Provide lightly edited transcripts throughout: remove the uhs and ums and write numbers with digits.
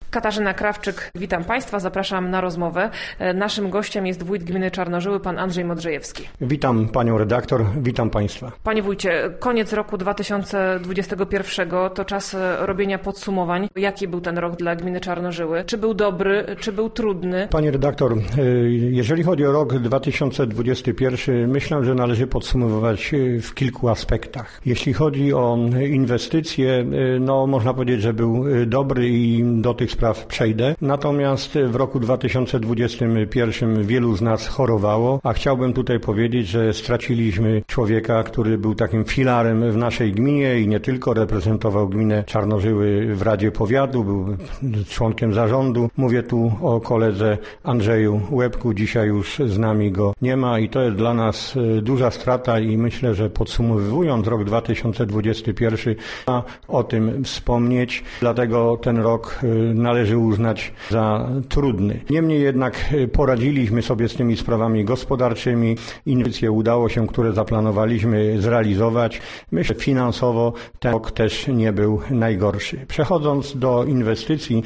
Katarzyna Krawczyk, witam Państwa, zapraszam na rozmowę. Naszym gościem jest wójt gminy Czarnożyły, pan Andrzej Modrzejewski. Witam panią redaktor, witam Państwa. Panie wójcie, koniec roku 2021 to czas robienia podsumowań. Jaki był ten rok dla gminy Czarnożyły? Czy był dobry, czy był trudny? Pani redaktor, jeżeli chodzi o rok 2021, myślę, że należy podsumowywać w kilku aspektach. Jeśli chodzi o inwestycje, no można powiedzieć, że był dobry i do tych spraw przejdę. Natomiast w roku 2021 wielu z nas chorowało, a chciałbym tutaj powiedzieć, że straciliśmy człowieka, który był takim filarem w naszej gminie i nie tylko, reprezentował gminę Czarnożyły w Radzie Powiatu, był członkiem zarządu. Mówię tu o koledze Andrzeju Łebku, dzisiaj już z nami go nie ma i to jest dla nas duża strata i myślę, że podsumowując rok 2021 trzeba o tym wspomnieć, dlatego ten rok należy uznać za trudny. Niemniej jednak poradziliśmy sobie z tymi sprawami gospodarczymi. Inwestycje udało się, które zaplanowaliśmy, zrealizować. Myślę, że finansowo ten rok też nie był najgorszy. Przechodząc do inwestycji,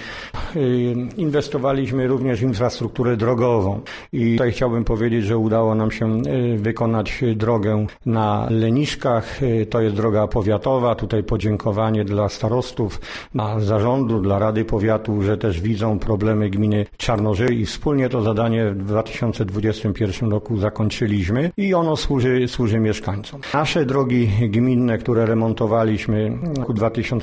inwestowaliśmy również w infrastrukturę drogową i tutaj chciałbym powiedzieć, że udało nam się wykonać drogę na Leniszkach. To jest droga powiatowa. Tutaj podziękowanie dla starostów, dla zarządu, dla Rady Powiatu, że też widzą problemy gminy Czarnożyły i wspólnie to zadanie w 2021 roku zakończyliśmy i ono służy mieszkańcom. Nasze drogi gminne, które remontowaliśmy w roku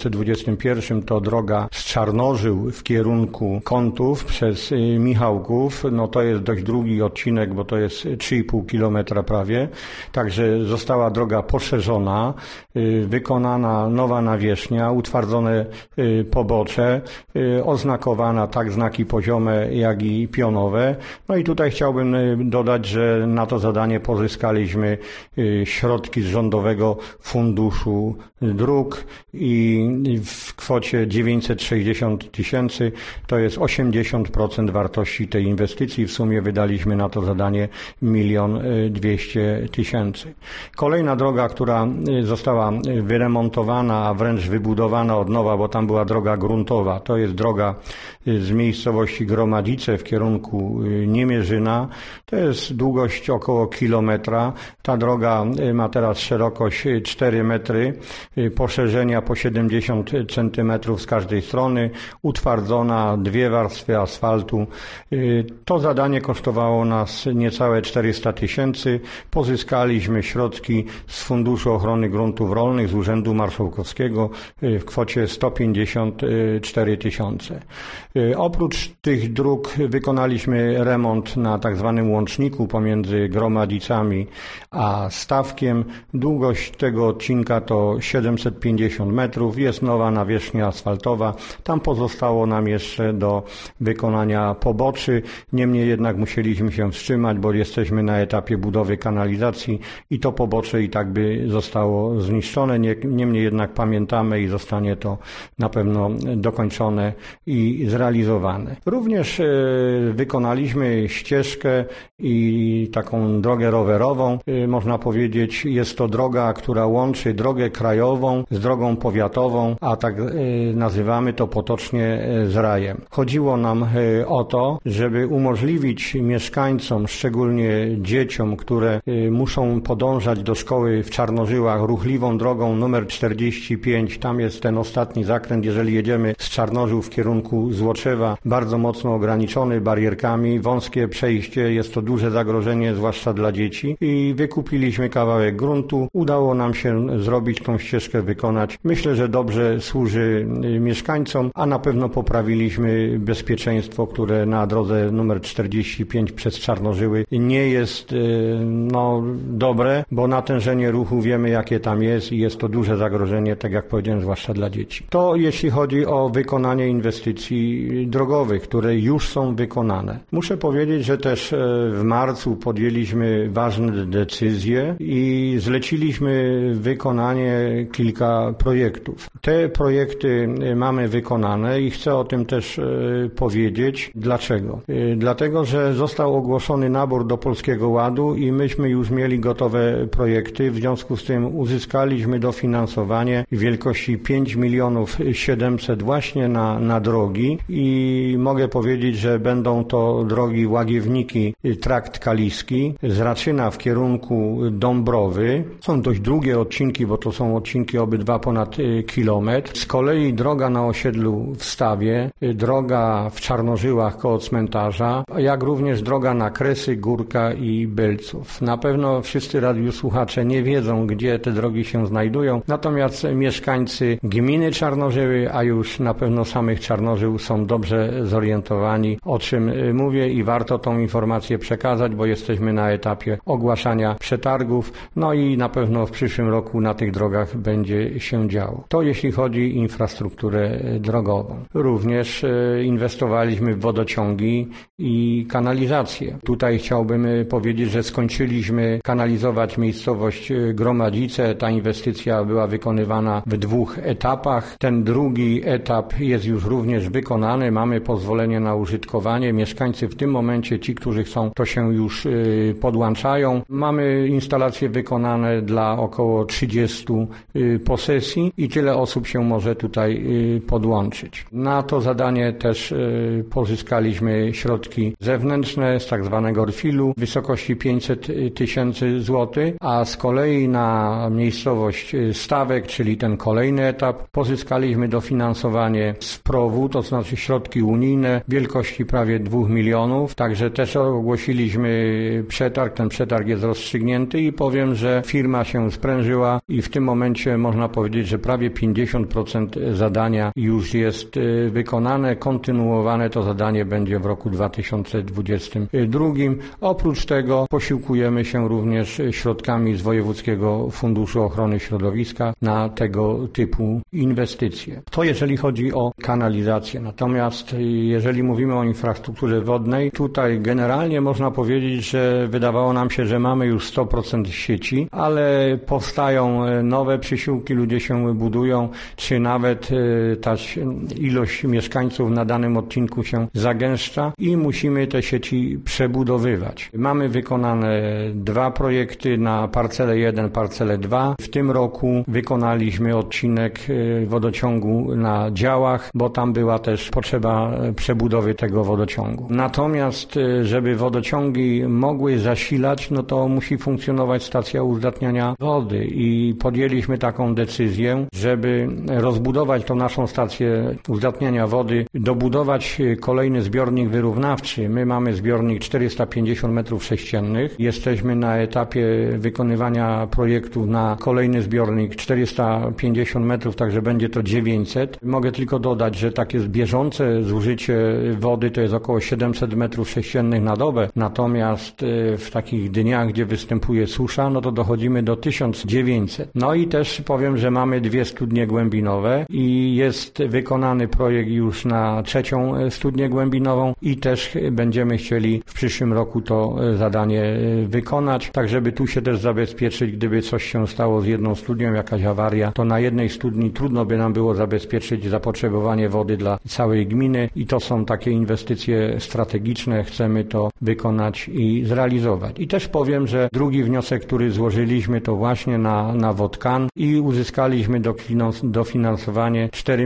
2021 to droga z Czarnożył w kierunku Kątów przez Michałków. No to jest dość długi odcinek, bo to jest 3,5 kilometra prawie. Także została droga poszerzona, wykonana nowa nawierzchnia, utwardzone pobocze, oznakowana tak znaki poziome, jak i pionowe. No i tutaj chciałbym dodać, że na to zadanie pozyskaliśmy środki z Rządowego Funduszu Dróg i w kwocie 960 000, to jest 80% wartości tej inwestycji. W sumie wydaliśmy na to zadanie 1 200 000. Kolejna droga, która została wyremontowana, a wręcz wybudowana od nowa, bo tam była droga gruntowa, to jest droga z miejscowości Gromadzice w kierunku Niemierzyna. To jest długość około kilometra. Ta droga ma teraz szerokość 4 metry, poszerzenia po 70 centymetrów z każdej strony, utwardzona, 2 warstwy asfaltu. To zadanie kosztowało nas niecałe 400 000. Pozyskaliśmy środki z Funduszu Ochrony Gruntów Rolnych, z Urzędu Marszałkowskiego w kwocie 154 000. Oprócz tych dróg wykonaliśmy remont na tak zwanym łączniku pomiędzy Gromadzicami a Stawkiem. Długość tego odcinka to 750 metrów. Jest nowa nawierzchnia asfaltowa. Tam pozostało nam jeszcze do wykonania poboczy. Niemniej jednak musieliśmy się wstrzymać, bo jesteśmy na etapie budowy kanalizacji i to pobocze i tak by zostało zniszczone. Niemniej jednak pamiętamy i zostanie to na pewno dokończone i zrealizowane. Również wykonaliśmy ścieżkę i taką drogę rowerową. Można powiedzieć, jest to droga, która łączy drogę krajową z drogą powiatową, a tak nazywamy to potocznie z rajem. Chodziło nam o to, żeby umożliwić mieszkańcom, szczególnie dzieciom, które muszą podążać do szkoły w Czarnożyłach ruchliwą drogą numer 45. Tam jest ten ostatni zakręt, jeżeli jedziemy z Czarnożył w kierunku Złoczewa, bardzo mocno ograniczony barierkami, wąskie przejście, jest to duże zagrożenie, zwłaszcza dla dzieci i wykupiliśmy kawałek gruntu. Udało nam się zrobić tą ścieżkę, wykonać. Myślę, że dobrze służy mieszkańcom, a na pewno poprawiliśmy bezpieczeństwo, które na drodze numer 45 przez Czarnożyły nie jest dobre, bo natężenie ruchu wiemy, jakie tam jest i jest to duże zagrożenie, tak jak powiedziałem, zwłaszcza dla dzieci. To jeśli chodzi o wykonanie inwestycji drogowych, które już są wykonane. Muszę powiedzieć, że też w marcu podjęliśmy ważne decyzje i zleciliśmy wykonanie kilka projektów. Te projekty mamy wykonane i chcę o tym też powiedzieć. Dlaczego? Dlatego, że został ogłoszony nabór do Polskiego Ładu i myśmy już mieli gotowe projekty. W związku z tym uzyskaliśmy dofinansowanie w wielkości 5 700 000 właśnie na drogi drogi i mogę powiedzieć, że będą to drogi Łagiewniki, trakt kaliski, z Raczyna w kierunku Dąbrowy. Są dość długie odcinki, bo to są odcinki obydwa ponad kilometr. Z kolei droga na osiedlu w Stawie, droga w Czarnożyłach koło cmentarza, jak również droga na Kresy, Górka i Belców. Na pewno wszyscy radiosłuchacze nie wiedzą, gdzie te drogi się znajdują, natomiast mieszkańcy gminy Czarnożyły, a już na pewno samych Czarnożył są dobrze zorientowani, o czym mówię i warto tą informację przekazać, bo jesteśmy na etapie ogłaszania przetargów, no i na pewno w przyszłym roku na tych drogach będzie się działo. To jeśli chodzi o infrastrukturę drogową. Również inwestowaliśmy w wodociągi i kanalizację. Tutaj chciałbym powiedzieć, że skończyliśmy kanalizować miejscowość Gromadzice. Ta inwestycja była wykonywana w 2 etapach. Ten drugi etap jest już również wykonany. Mamy pozwolenie na użytkowanie. Mieszkańcy w tym momencie, ci, którzy chcą, to się już podłączają. Mamy instalacje wykonane dla około 30 posesji i tyle osób się może tutaj podłączyć. Na to zadanie też pozyskaliśmy środki zewnętrzne z tak zwanego RFIL-u w wysokości 500 000 złotych, a z kolei na miejscowość Stawek, czyli ten kolejny etap, pozyskaliśmy dofinansowanie z PROW-u, to znaczy środki unijne wielkości prawie 2 milionów, także też ogłosiliśmy przetarg, ten przetarg jest rozstrzygnięty i powiem, że firma się sprężyła i w tym momencie można powiedzieć, że prawie 50% zadania już jest wykonane, kontynuowane to zadanie będzie w roku 2022. Oprócz tego posiłkujemy się również środkami z Wojewódzkiego Funduszu Ochrony Środowiska na tego typu inwestycje. To jeżeli chodzi o kanalizację. Natomiast jeżeli mówimy o infrastrukturze wodnej, tutaj generalnie można powiedzieć, że wydawało nam się, że mamy już 100% sieci, ale powstają nowe przysiłki, ludzie się budują, czy nawet ta ilość mieszkańców na danym odcinku się zagęszcza i musimy te sieci przebudowywać. Mamy wykonane 2 projekty na parcelę 1, parcelę 2. W tym roku wykonaliśmy odcinek wodociągu na Działach, bo tam była też potrzeba przebudowy tego wodociągu. Natomiast, żeby wodociągi mogły zasilać, no to musi funkcjonować stacja uzdatniania wody i podjęliśmy taką decyzję, żeby rozbudować tą naszą stację uzdatniania wody, dobudować kolejny zbiornik wyrównawczy. My mamy zbiornik 450 m3. Jesteśmy na etapie wykonywania projektów na kolejny zbiornik 450 metrów, także będzie to 900. Mogę tylko dodać, że takie bieżące zużycie wody to jest około 700 m3 na dobę. Natomiast w takich dniach, gdzie występuje susza, no to dochodzimy do 1900. No i też powiem, że mamy 2 studnie głębinowe i jest wykonany projekt już na 3. studnię głębinową i też będziemy chcieli w przyszłym roku to zadanie wykonać, tak żeby tu się też zabezpieczyć, gdyby coś się stało z jedną studnią, jakaś awaria, to na jednej studni trudno by nam było zabezpieczyć zapotrzebowanie wody dla całej gminy i to są takie inwestycje strategiczne, chcemy to wykonać i zrealizować. I też powiem, że drugi wniosek, który złożyliśmy, to właśnie na WODKAN i uzyskaliśmy dofinansowanie 4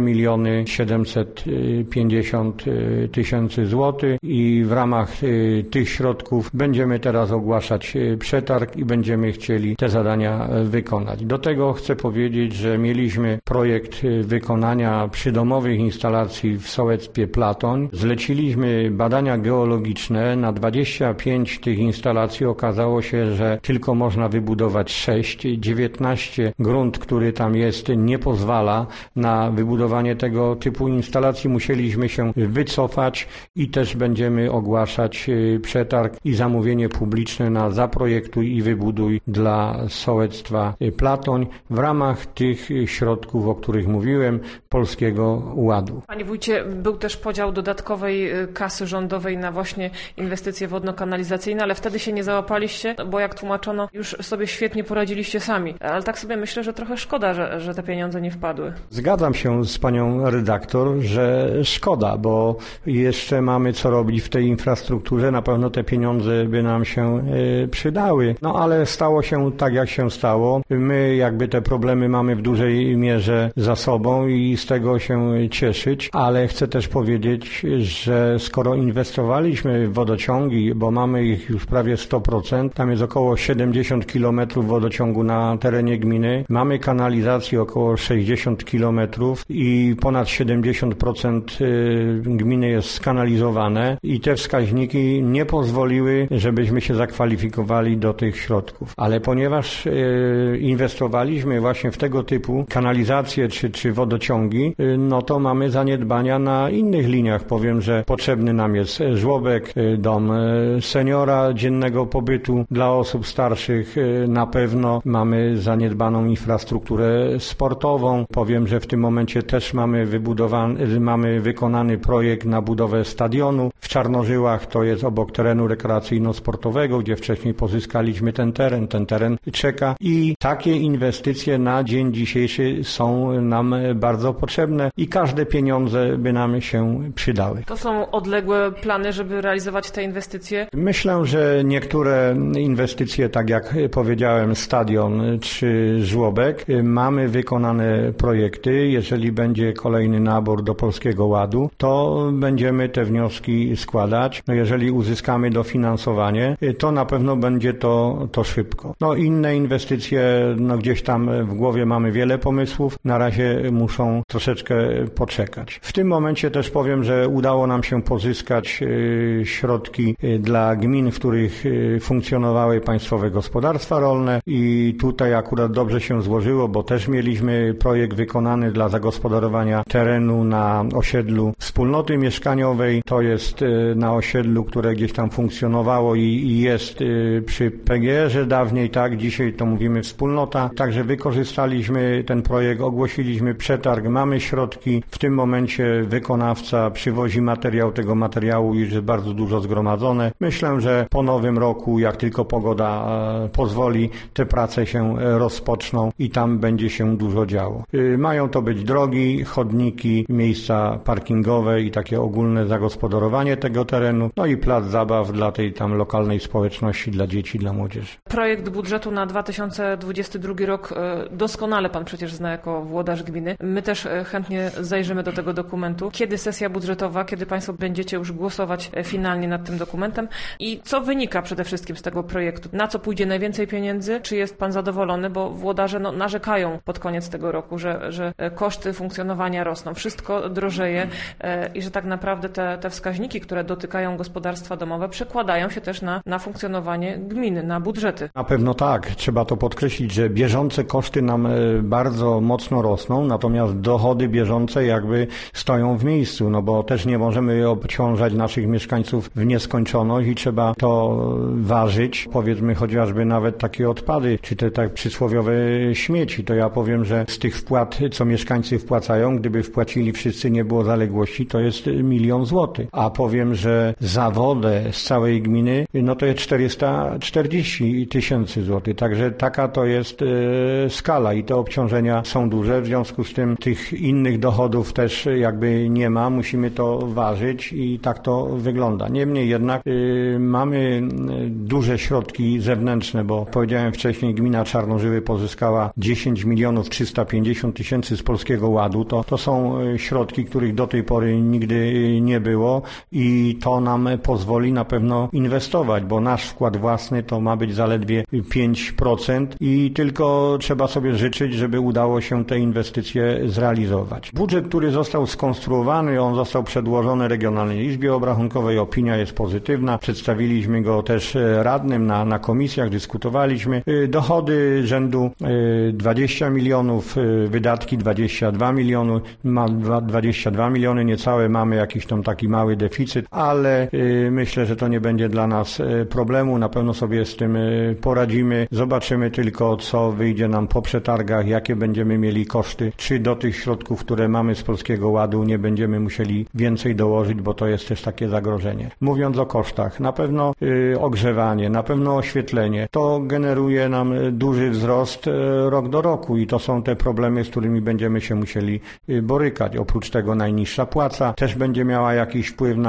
750 000 złotych i w ramach tych środków będziemy teraz ogłaszać przetarg i będziemy chcieli te zadania wykonać. Do tego chcę powiedzieć, że mieliśmy projekt wykonania przydomowych instalacji w sołectwie Platoń. Zleciliśmy badania geologiczne. Na 25 tych instalacji okazało się, że tylko można wybudować 6. 19 grunt, który tam jest, nie pozwala na wybudowanie tego typu instalacji. Musieliśmy się wycofać i też będziemy ogłaszać przetarg i zamówienie publiczne na zaprojektuj i wybuduj dla sołectwa Platoń w ramach tych środków, o których mówiłem, Polskiego Ładu. Panie wójcie, był też podział dodatkowej kasy rządowej na właśnie inwestycje wodno-kanalizacyjne, ale wtedy się nie załapaliście, bo jak tłumaczono, już sobie świetnie poradziliście sami. Ale tak sobie myślę, że trochę szkoda, że te pieniądze nie wpadły. Zgadzam się z panią redaktor, że szkoda, bo jeszcze mamy co robić zrobić w tej infrastrukturze, na pewno te pieniądze by nam się przydały. No ale stało się tak, jak się stało. My jakby te problemy mamy w dużej mierze za sobą i z tego się cieszyć, ale chcę też powiedzieć, że skoro inwestowaliśmy w wodociągi, bo mamy ich już prawie 100%, tam jest około 70 km wodociągu na terenie gminy, mamy kanalizację około 60 km i ponad 70% gminy jest skanalizowane i te wskaźniki nie pozwoliły, żebyśmy się zakwalifikowali do tych środków. Ale ponieważ inwestowaliśmy właśnie w tego typu kanalizacje czy wodociągi, no to mamy zaniedbania na innych liniach. Powiem, że potrzebny nam jest żłobek, dom seniora dziennego pobytu dla osób starszych. Na pewno mamy zaniedbaną infrastrukturę sportową. Powiem, że w tym momencie też mamy wykonany projekt na budowę stadionu w Czarnożyłach. To jest obok terenu rekreacyjno-sportowego, gdzie wcześniej pozyskaliśmy ten teren czeka i takie inwestycje na dzień dzisiejszy są nam bardzo potrzebne i każde pieniądze by nam się przydały. To są odległe plany, żeby realizować te inwestycje? Myślę, że niektóre inwestycje, tak jak powiedziałem, stadion czy żłobek, mamy wykonane projekty. Jeżeli będzie kolejny nabór do Polskiego Ładu, to będziemy te wnioski składać. No jeżeli uzyskamy dofinansowanie, to na pewno będzie to szybko. No inne inwestycje, no gdzieś tam w głowie mamy wiele pomysłów, na razie muszą troszeczkę poczekać. W tym momencie też powiem, że udało nam się pozyskać środki dla gmin, w których funkcjonowały państwowe gospodarstwa rolne i tutaj akurat dobrze się złożyło, bo też mieliśmy projekt wykonany dla zagospodarowania terenu na osiedlu wspólnoty mieszkaniowej. To jest na osiedlu, które gdzieś tam funkcjonowało i jest przy PGR-ze dawniej, tak, dzisiaj to mówimy wspólnota. Także wykorzystaliśmy ten projekt, ogłosiliśmy przetarg, mamy środki. W tym momencie wykonawca przywozi materiał, tego materiału już jest bardzo dużo zgromadzone. Myślę, że po nowym roku, jak tylko pogoda pozwoli, te prace się rozpoczną i tam będzie się dużo działo. Mają to być drogi, chodniki, miejsca parkingowe i takie ogólne zagospodarowanie tego terenu, no i plac zabaw dla tej tam lokalnej społeczności, dla dzieci, dla młodzieży. Projekt budżetu na 2022 rok doskonale pan przecież zna jako włodarz gminy. My też chętnie zajrzymy do tego dokumentu. Kiedy sesja budżetowa, kiedy państwo będziecie już głosować finalnie nad tym dokumentem i co wynika przede wszystkim z tego projektu? Na co pójdzie najwięcej pieniędzy? Czy jest pan zadowolony? Bo włodarze narzekają pod koniec tego roku, że koszty funkcjonowania rosną, wszystko drożeje i że tak naprawdę te wskaźniki, które dotykają gospodarstwa domowe, przekładają się też na funkcjonowanie gminy, na budżety. Na pewno tak. Trzeba to podkreślić, że bieżące koszty nam bardzo mocno rosną, natomiast dochody bieżące jakby stoją w miejscu, no bo też nie możemy obciążać naszych mieszkańców w nieskończoność i trzeba to ważyć. Powiedzmy chociażby nawet takie odpady, czy te tak przysłowiowe śmieci, to ja powiem, że z tych wpłat, co mieszkańcy wpłacają, gdyby wpłacili wszyscy, nie było zaległości, to jest 1 000 000 złotych. A powiem, że za wodę z całej gminy, no to jest 440 000 złotych. Także taka to jest skala i te obciążenia są duże. W związku z tym tych innych dochodów też jakby nie ma. Musimy to ważyć i tak to wygląda. Niemniej jednak mamy duże środki zewnętrzne, bo powiedziałem wcześniej, gmina Czarnożyły pozyskała 10 350 000 z Polskiego Ładu. To są środki, których do tej pory nigdy nie było i to nam pozwoli na pewno inwestować, bo nasz wkład własny to ma być zaledwie 5% i tylko trzeba sobie życzyć, żeby udało się te inwestycje zrealizować. Budżet, który został skonstruowany, on został przedłożony Regionalnej Izbie Obrachunkowej, opinia jest pozytywna, przedstawiliśmy go też radnym na komisjach, dyskutowaliśmy. Dochody rzędu 20 milionów, wydatki 22 miliony, 22 miliony niecałe, mamy jakiś tam taki mały deficyt, ale myślę, że to nie będzie dla nas problemu, na pewno sobie z tym poradzimy. Zobaczymy tylko, co wyjdzie nam po przetargach, jakie będziemy mieli koszty, czy do tych środków, które mamy z Polskiego Ładu, nie będziemy musieli więcej dołożyć, bo to jest też takie zagrożenie. Mówiąc o kosztach, na pewno ogrzewanie, na pewno oświetlenie, to generuje nam duży wzrost rok do roku i to są te problemy, z którymi będziemy się musieli borykać. Oprócz tego najniższa płaca też będzie miała jakiś wpływ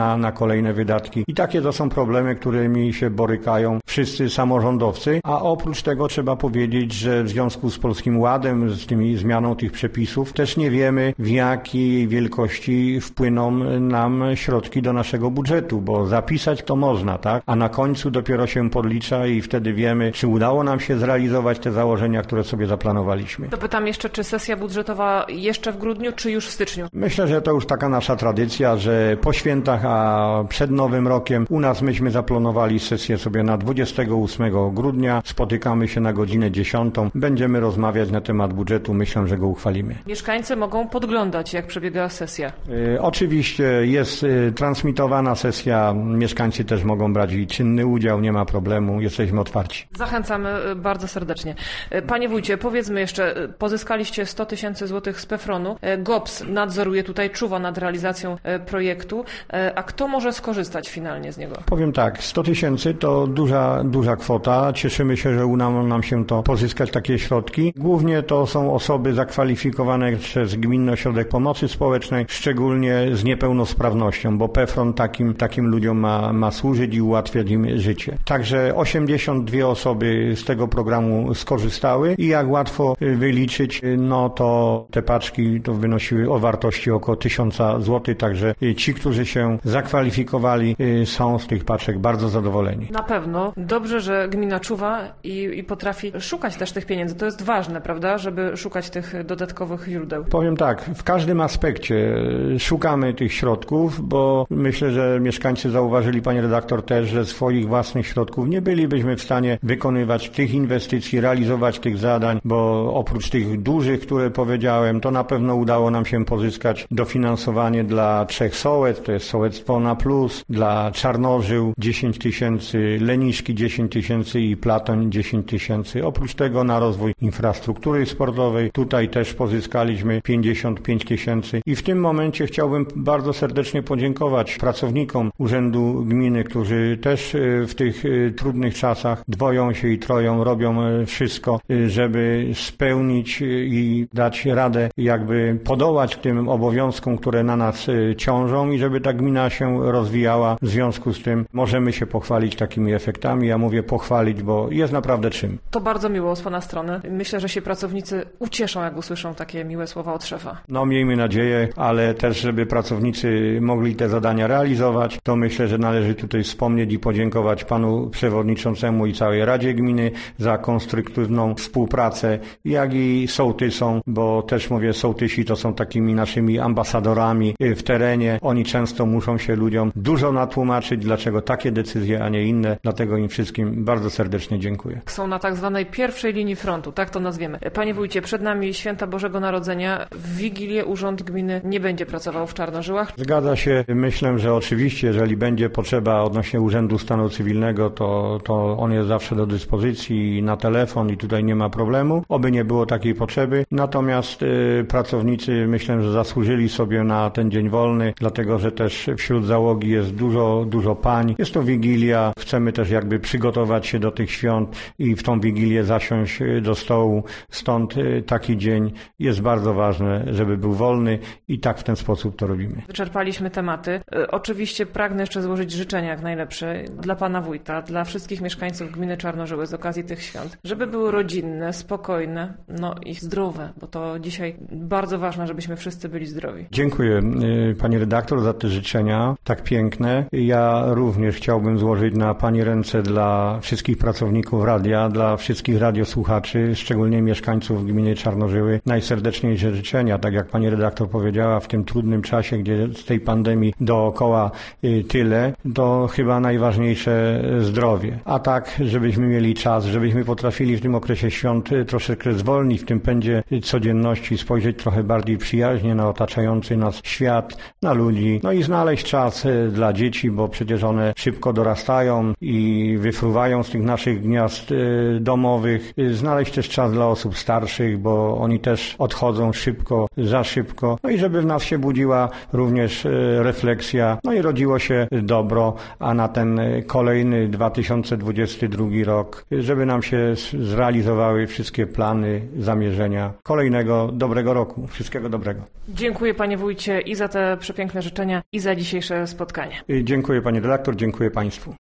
na kolejne wydatki. I takie to są problemy, którymi się borykają wszyscy samorządowcy, a oprócz tego trzeba powiedzieć, że w związku z Polskim Ładem, z tymi zmianą tych przepisów, też nie wiemy, w jakiej wielkości wpłyną nam środki do naszego budżetu, bo zapisać to można, tak? A na końcu dopiero się podlicza i wtedy wiemy, czy udało nam się zrealizować te założenia, które sobie zaplanowaliśmy. To pytam jeszcze, czy sesja budżetowa jeszcze w grudniu, czy już w styczniu? Myślę, że to już taka nasza tradycja, że po świętach, a przed Nowym Rokiem u nas myśmy zaplanowali sesję sobie na 28 grudnia. Spotykamy się na godzinę 10. Będziemy rozmawiać na temat budżetu. Myślę, że go uchwalimy. Mieszkańcy mogą podglądać, jak przebiega sesja. Oczywiście jest transmitowana sesja. Mieszkańcy też mogą brać i czynny udział. Nie ma problemu. Jesteśmy otwarci. Zachęcamy bardzo serdecznie. Panie wójcie, powiedzmy jeszcze, pozyskaliście 100 000 złotych z PFRON-u. GOPS nadzoruje tutaj, czuwa nad realizacją projektu. A kto może skorzystać finalnie z niego? Powiem tak, 100 000 to duża kwota. Cieszymy się, że udało nam się to pozyskać takie środki. Głównie to są osoby zakwalifikowane przez Gminny Ośrodek Pomocy Społecznej, szczególnie z niepełnosprawnością, bo PFRON takim ludziom ma służyć i ułatwiać im życie. Także 82 osoby z tego programu skorzystały i jak łatwo wyliczyć, no to te paczki to wynosiły o wartości około 1000 zł, także ci, którzy się zakwalifikowali, są z tych paczek bardzo zadowoleni. Na pewno. Dobrze, że gmina czuwa i potrafi szukać też tych pieniędzy. To jest ważne, prawda, żeby szukać tych dodatkowych źródeł. Powiem tak, w każdym aspekcie szukamy tych środków, bo myślę, że mieszkańcy zauważyli, pani redaktor też, że swoich własnych środków nie bylibyśmy w stanie wykonywać tych inwestycji, realizować tych zadań, bo oprócz tych dużych, które powiedziałem, to na pewno udało nam się pozyskać dofinansowanie dla 3 sołec, to jest sołectwo na plus, dla Czarnożył 10 000, Leniszki 10 000 i Platoń 10 000. Oprócz tego na rozwój infrastruktury sportowej, tutaj też pozyskaliśmy 55 000 i w tym momencie chciałbym bardzo serdecznie podziękować pracownikom Urzędu Gminy, którzy też w tych trudnych czasach dwoją się i troją, robią wszystko, żeby spełnić i dać radę, jakby podołać tym obowiązkom, które na nas ciążą i żeby ta gmina się rozwijała. W związku z tym możemy się pochwalić takimi efektami. Ja mówię pochwalić, bo jest naprawdę czym. To bardzo miło z pana strony. Myślę, że się pracownicy ucieszą, jak usłyszą takie miłe słowa od szefa. No miejmy nadzieję, ale też, żeby pracownicy mogli te zadania realizować, to myślę, że należy tutaj wspomnieć i podziękować panu przewodniczącemu i całej Radzie Gminy za konstruktywną współpracę, jak i sołtysom, bo też mówię, sołtysi to są takimi naszymi ambasadorami w terenie. Oni często muszą się ludziom dużo natłumaczyć, dlaczego takie decyzje, a nie inne. Dlatego im wszystkim bardzo serdecznie dziękuję. Są na tak zwanej pierwszej linii frontu, tak to nazwiemy. Panie wójcie, przed nami Święta Bożego Narodzenia. W Wigilię Urząd Gminy nie będzie pracował w Czarnożyłach. Zgadza się. Myślę, że oczywiście, jeżeli będzie potrzeba odnośnie Urzędu Stanu Cywilnego, to on jest zawsze do dyspozycji na telefon i tutaj nie ma problemu. Oby nie było takiej potrzeby. Natomiast pracownicy myślę, że zasłużyli sobie na ten dzień wolny, dlatego że też wśród załogi jest dużo pań. Jest to Wigilia. Chcemy też jakby przygotować się do tych świąt i w tą Wigilię zasiąść do stołu. Stąd taki dzień jest bardzo ważne, żeby był wolny i tak w ten sposób to robimy. Wyczerpaliśmy tematy. Oczywiście pragnę jeszcze złożyć życzenia jak najlepsze dla pana wójta, dla wszystkich mieszkańców gminy Czarnożyły z okazji tych świąt, żeby były rodzinne, spokojne, no i zdrowe, bo to dzisiaj bardzo ważne, żebyśmy wszyscy byli zdrowi. Dziękuję pani redaktor za te życzenia, tak piękne. Ja również chciałbym złożyć na pani ręce dla wszystkich pracowników radia, dla wszystkich radiosłuchaczy, szczególnie mieszkańców gminy Czarnożyły, najserdeczniejsze życzenia, tak jak pani redaktor powiedziała, w tym trudnym czasie, gdzie z tej pandemii dookoła tyle, to chyba najważniejsze zdrowie. A tak, żebyśmy mieli czas, żebyśmy potrafili w tym okresie świąt troszeczkę zwolnić w tym pędzie codzienności, spojrzeć trochę bardziej przyjaźnie na otaczający nas świat, na ludzi, no i znaleźć czas dla dzieci, bo przecież one szybko dorastają i wyfruwają z tych naszych gniazd domowych. Znaleźć też czas dla osób starszych, bo oni też odchodzą szybko, za szybko. No i żeby w nas się budziła również refleksja, no i rodziło się dobro, a na ten kolejny 2022 rok, żeby nam się zrealizowały wszystkie plany, zamierzenia kolejnego dobrego roku. Wszystkiego dobrego. Dziękuję panie wójcie i za te przepiękne życzenia i za dzisiejszy dzisiejsze spotkanie. Dziękuję pani redaktor, dziękuję państwu.